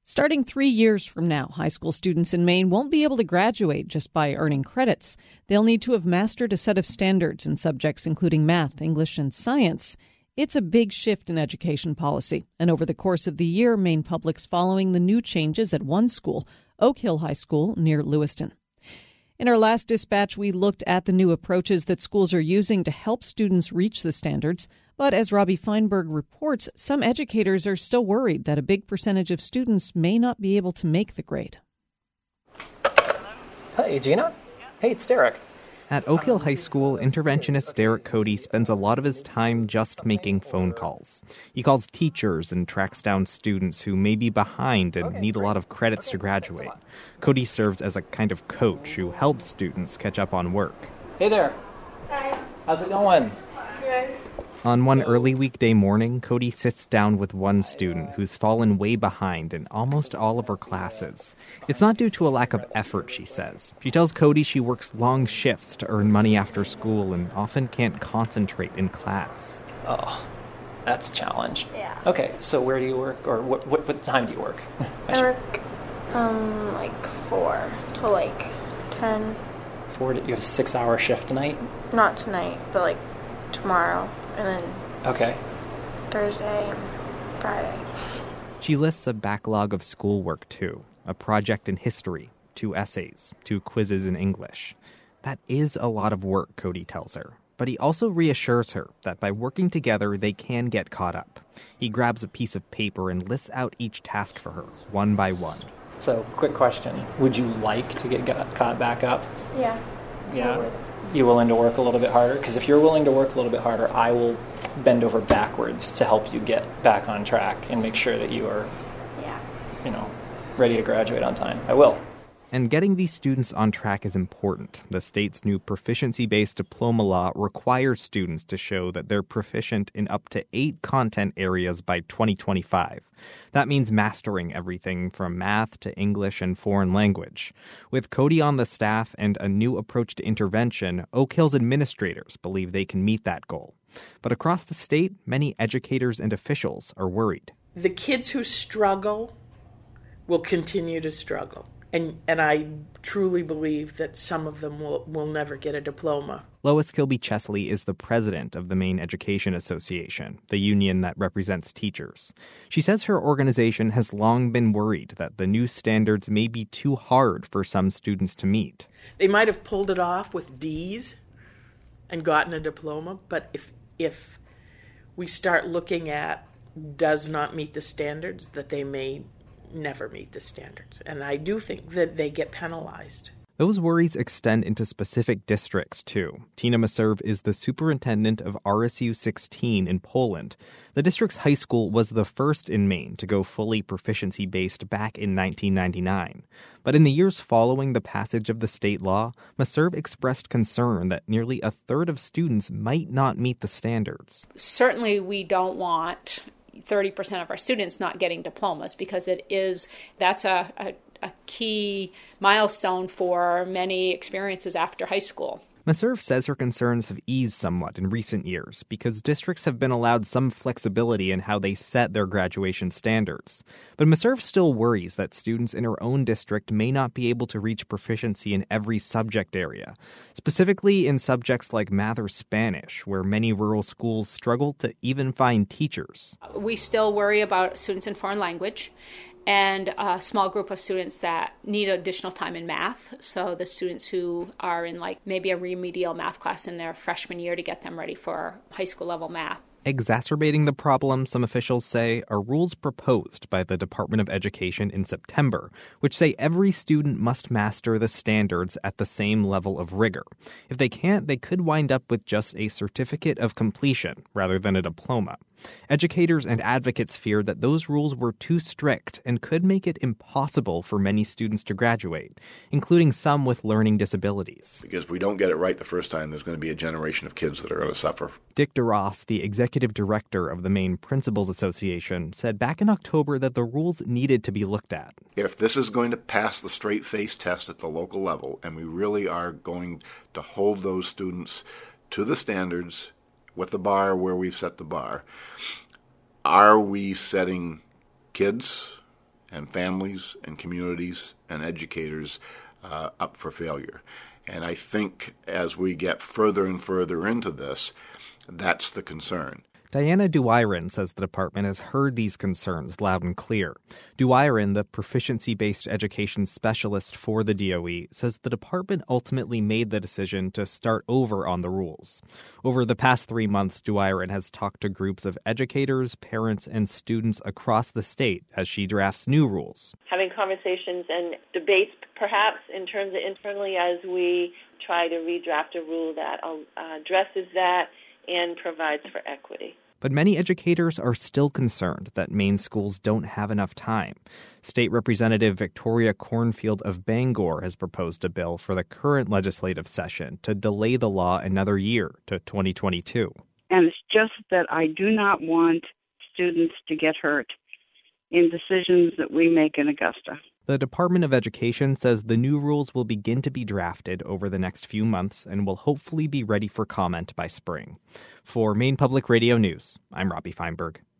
Starting 3 years from now, high school students in Maine won't be able to graduate just by earning credits. They'll need to have mastered a set of standards in subjects including math, English, and science. It's a big shift in education policy, and over the course of the year, Maine Public's following the new changes at one school, Oak Hill High School near Lewiston. In our last dispatch, we looked at the new approaches that schools are using to help students reach the standards. But as Robbie Feinberg reports, some educators are still worried that a big percentage of students may not be able to make the grade. Hey, Gina. Hey, it's Derek. At Oak Hill High School, interventionist Derek Cody spends a lot of his time just making phone calls. He calls teachers and tracks down students who may be behind and need a lot of credits to graduate. Cody serves as a kind of coach who helps students catch up on work. Hey there. Hi. How's it going? Good. On one early weekday morning, Cody sits down with one student who's fallen way behind in almost all of her classes. It's not due to a lack of effort, she says. She tells Cody she works long shifts to earn money after school and often can't concentrate in class. Oh, that's a challenge. Yeah. Okay, so where do you work, or what time do you work? I work like 4 to like 10. You have a 6-hour shift tonight? Not tonight, but like tomorrow. And then Okay. Thursday and Friday. She lists a backlog of schoolwork, too. A project in history, 2 essays, 2 quizzes in English. That is a lot of work, Cody tells her. But he also reassures her that by working together, they can get caught up. He grabs a piece of paper and lists out each task for her, one by one. So, quick question. Would you like to get caught back up? Yeah. Yeah. I would. You willing to work a little bit harder? Because if you're willing to work a little bit harder, I will bend over backwards to help you get back on track and make sure that you are, Yeah. ready to graduate on time. I will. And getting these students on track is important. The state's new proficiency-based diploma law requires students to show that they're proficient in up to 8 content areas by 2025. That means mastering everything from math to English and foreign language. With Cody on the staff and a new approach to intervention, Oak Hill's administrators believe they can meet that goal. But across the state, many educators and officials are worried. The kids who struggle will continue to struggle. And I truly believe that some of them will never get a diploma. Lois Kilby Chesley is the president of the Maine Education Association, the union that represents teachers. She says her organization has long been worried that the new standards may be too hard for some students to meet. They might have pulled it off with D's and gotten a diploma, but if we start looking at does not meet the standards, that they may never meet the standards. And I do think that they get penalized. Those worries extend into specific districts, too. Tina Maserv is the superintendent of RSU 16 in Poland. The district's high school was the first in Maine to go fully proficiency-based back in 1999. But in the years following the passage of the state law, Maserv expressed concern that nearly a third of students might not meet the standards. Certainly we don't want 30% of our students not getting diplomas, because that's a key milestone for many experiences after high school. Maserv says her concerns have eased somewhat in recent years because districts have been allowed some flexibility in how they set their graduation standards. But Maserv still worries that students in her own district may not be able to reach proficiency in every subject area, specifically in subjects like math or Spanish, where many rural schools struggle to even find teachers. We still worry about students in foreign language and a small group of students that need additional time in math. So the students who are in maybe a remedial math class in their freshman year to get them ready for high school level math. Exacerbating the problem, some officials say, are rules proposed by the Department of Education in September, which say every student must master the standards at the same level of rigor. If they can't, they could wind up with just a certificate of completion rather than a diploma. Educators and advocates fear that those rules were too strict and could make it impossible for many students to graduate, including some with learning disabilities. Because if we don't get it right the first time, there's going to be a generation of kids that are going to suffer. Dick DeRoss, the executive director of the Maine Principals Association, said back in October that the rules needed to be looked at. If this is going to pass the straight-face test at the local level, and we really are going to hold those students to the standards with the bar where we've set the bar, are we setting kids and families and communities and educators up for failure. And I think as we get further and further into this, that's the concern. Diana Duiron says the department has heard these concerns loud and clear. Duiron, the proficiency-based education specialist for the DOE, says the department ultimately made the decision to start over on the rules. Over the past 3 months, Duiron has talked to groups of educators, parents, and students across the state as she drafts new rules. Having conversations and debates, perhaps in terms of internally, as we try to redraft a rule that addresses that and provides for equity. But many educators are still concerned that Maine schools don't have enough time. State Representative Victoria Cornfield of Bangor has proposed a bill for the current legislative session to delay the law another year to 2022. And it's just that I do not want students to get hurt in decisions that we make in Augusta. The Department of Education says the new rules will begin to be drafted over the next few months and will hopefully be ready for comment by spring. For Maine Public Radio News, I'm Robbie Feinberg.